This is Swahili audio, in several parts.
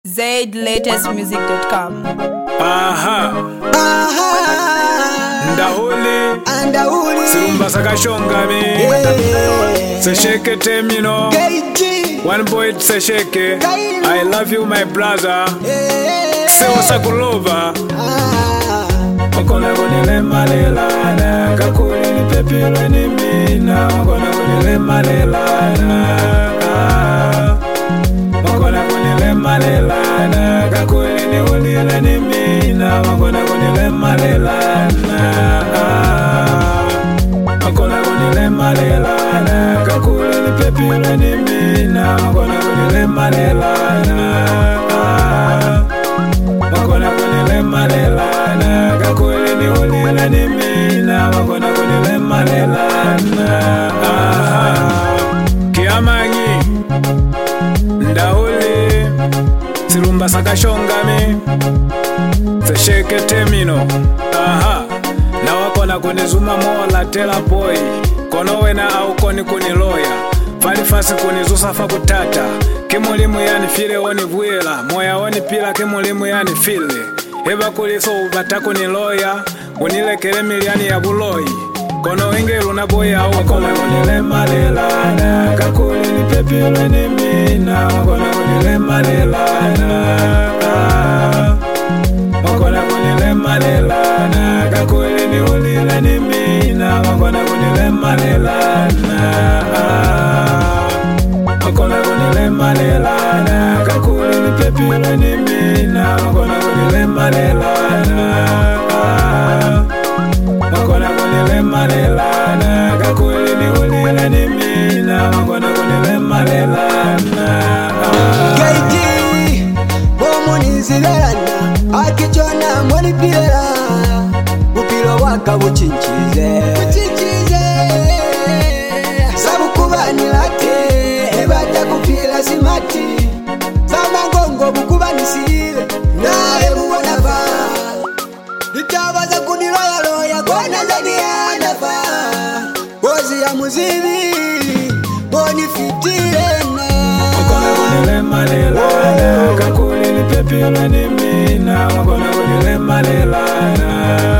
ZLatestmusic.com. Ndahuli Sirumba sakashongami Sesheke temino One boy sesheke I love you my brother Sewa sakulova Wakona kunile malelana Kakuli ni pepilo ni mina Wakona kunile malelana Wakona kunile malelana Kakuli ni ulile ni mina Wakona kunile malelana Wakona kunile malelana Kakuli ni pepilo ni mina Wakona kunile malelana Wakona kunile malelana Kakuli ni ulile ni mina Wakona kunile malelana Kiamanyi Ndahuli Sirumba sakashongami Sesheke temino Na wakona kunizuma mola tela boy Konowe na au koni kuniloya Falifasi kunizusa fakutata Kimulimu yani file oni vuela Moya oni pila kimulimu yani file Eba kuliso ubata kuniloya Unilekele miliani ya buloi Kono ingelu na boy au wakona kunile malelana Kakuli ni pepilo ni mina Wakona kunile malelana Wakona kunile malelana Kakuli ni ulile ni mina Wakona kunile malelana Wakona kunile malelana Kakuli ni pepilo ni mina Wakona kunile malelana Wakona kunile malelana Kakuli ni ulile ni mina Wakona kunile malelana Akichona mwani pila Upilo waka uchinchize Sabu kubani late Ebata kupila simati Sama ngongo bukubani sile Na ebu wanafa Nitawaza kuniloya loya Kwa nazani ya nafa Kozi ya muzimi Boni fitirena Wakona kunile malelana Kakuli ni pepilo ni mina Wakona kunile malelana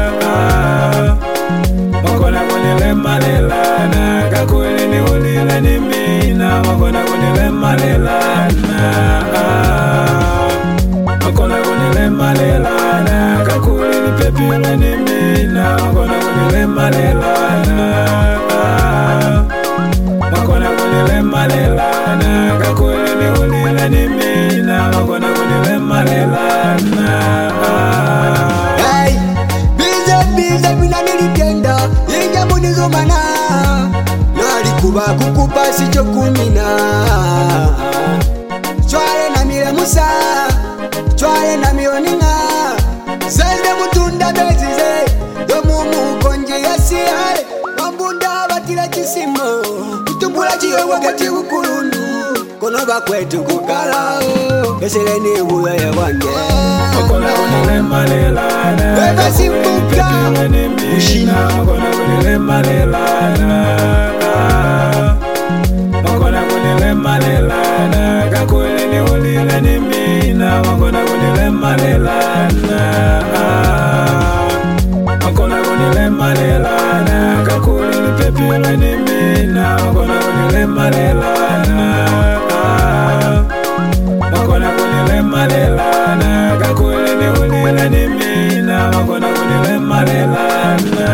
Wakona kunile malelana Kakuli ni ulile ni mina Wakona kunile malelana Wakona kunile malelana Kakuli ni pepilo ni mina Wakona kunile malelana Wakona kunile malelana Kakuli ni ulile ni mina Wakona kunile malelana Hey, bize mina nilitenda Inga munizumana Nalikuba kukupa sicho kumina Chwale na mire musa Chwale na mioninga Zende mutunda bezize Domumu konje yasiare Wambunda batila kisimo Kutumbula chiwe wakati ukulundu Kono bakwetu kukalao Keseleni uwe ya wange Wakona kunile malelana Eba simbuka Ushina Wakona kunile malelana Wakona kunile malelana Kakuli ni ulile ni mina Wakona kunile malelana Wakona kunile malelana Kakuli ni pepilo ni mina Wakona kunile malelana Wakona kunile malelana Kakuli ni ulile ni mina Wakona kunile malelana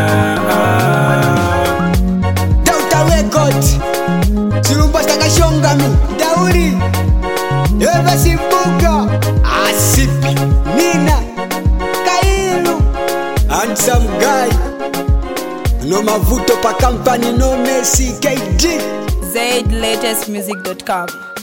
Dauta Record Sirumba sakashongami Dauri Eva simbuka Asipi Nina Kailu Handsome guy No mavuto pa company no Messi KD ZLatestmusic.com.